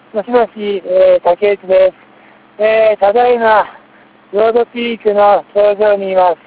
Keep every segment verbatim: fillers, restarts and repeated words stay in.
もしもし、えー、竹内です。えー、ただいま、ロードピークの頂上にいます。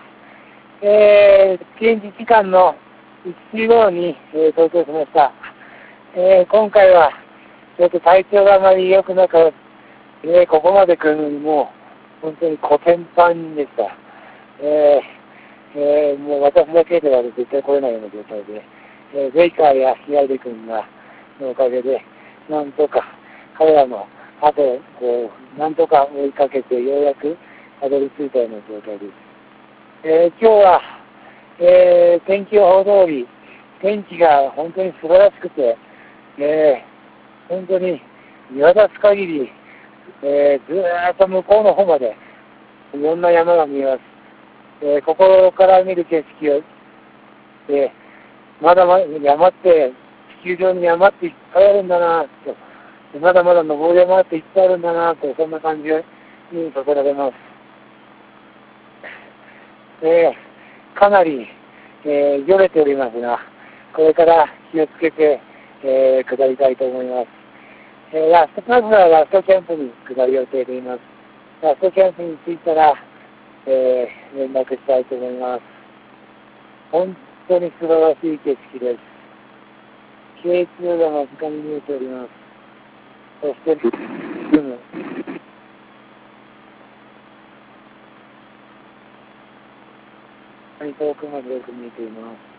えー、現地時間のいちじ頃に、えー、到着しました。えー、今回は、ちょっと体調があまり良くなく、えー、ここまで来るのにもう、本当にコテンパンでした。えーえー、もう私だけでは絶対来れないような状態で、えー、ベイカーやヒアル君が、のおかげで、なんとか、彼らの後をこう、なんとか追いかけて、ようやくたどり着いたような状態です。えー、今日は、えー、天気予報通り、天気が本当に素晴らしくて、えー、本当に見渡す限り、えー、ずーっと向こうの方まで、いろんな山が見えます。えー、ここから見る景色を、えー、まだまだ山って、地球上に山っていっぱいあるんだなと、まだまだ登り山っていっぱいあるんだなと、そんな感じにさせられます。えー、かなり、えー、よれておりますが、これから気をつけて、えー、下りたいと思います。えー、ラスト、まずはラストキャンプに下る予定でいます。ラストキャンプに着いたら、えー、連絡したいと思います。本当に素晴らしい景色です。ケーツー が間近に見えております。そして、ルム。遠くまでよく見えています。